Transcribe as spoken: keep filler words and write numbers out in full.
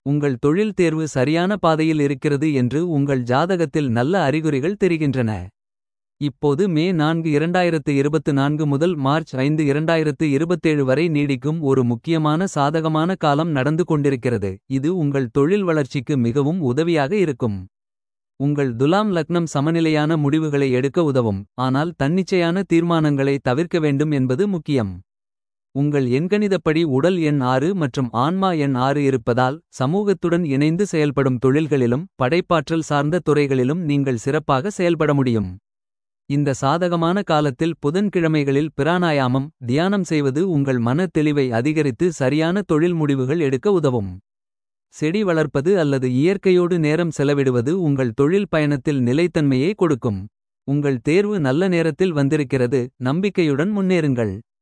உங்கள் தொழில் தேர்வு சரியான பாதையில் இருக்கிறது என்று உங்கள் ஜாதகத்தில் நல்ல அறிகுறிகள் தெரிகின்றன. இப்போது மே நான்கு இரண்டாயிரத்து இருபத்து நான்கு முதல் மார்ச் ஐந்து இரண்டாயிரத்து இருபத்தேழு வரை நீடிக்கும் ஒரு முக்கியமான சாதகமான காலம் நடந்து கொண்டிருக்கிறது. இது உங்கள் தொழில் வளர்ச்சிக்கு மிகவும் உதவியாக இருக்கும். உங்கள் துலாம் லக்னம் சமநிலையான முடிவுகளை எடுக்க உதவும். ஆனால் தன்னிச்சையான தீர்மானங்களை தவிர்க்க வேண்டும் என்பது முக்கியம். உங்கள் எண்கணிதப்படி உடல் எண் ஆறு மற்றும் ஆன்மா எண் ஆறு இருப்பதால். சமூகத்துடன் இணைந்து செயல்படும் தொழில்களிலும். படைப்பாற்றல் சார்ந்த துறைகளிலும் நீங்கள் சிறப்பாக செயல்பட முடியும். இந்த சாதகமான காலத்தில் புதன்கிழமைகளில் பிராணாயாமம். தியானம் செய்வது உங்கள் மன தெளிவை அதிகரித்து சரியான தொழில் முடிவுகள் எடுக்க உதவும். செடி வளர்ப்பது அல்லது இயற்கையோடு நேரம் செலவிடுவது உங்கள் தொழில் பயணத்தில் நிலைத்தன்மையை கொடுக்கும். உங்கள் தேர்வு நல்ல நேரத்தில் வந்திருக்கிறது. நம்பிக்கையுடன் முன்னேறுங்கள்.